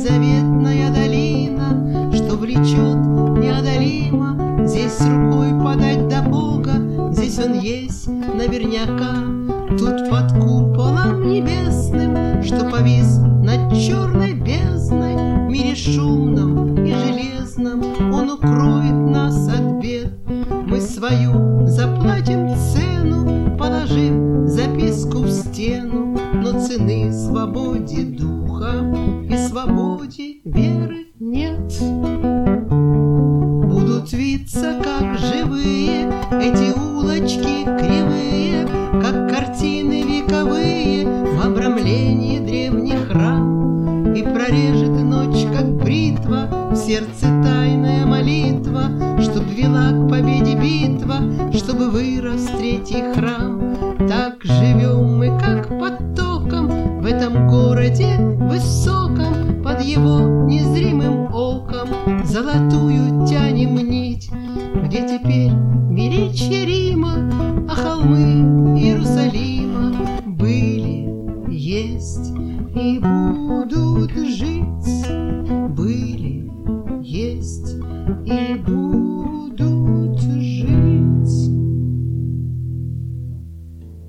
заветная долина, что влечет неодолимо. Здесь рукой подать до Бога, здесь он есть наверняка. Тут под куполом небесным, что повис над черной бездной, в мире шумном и железном он укроет нас от бед. Мы свою заплатим цену, положим записку в стену, но цены свободе духа и свободе веры нет. Будут виться, как живые, эти улочки кривые, как картины вековые в обрамлении древних рам. И прорежет ночь, как бритва, в сердце тайная молитва, чтоб вела к победе битва, чтобы вырос третий храм.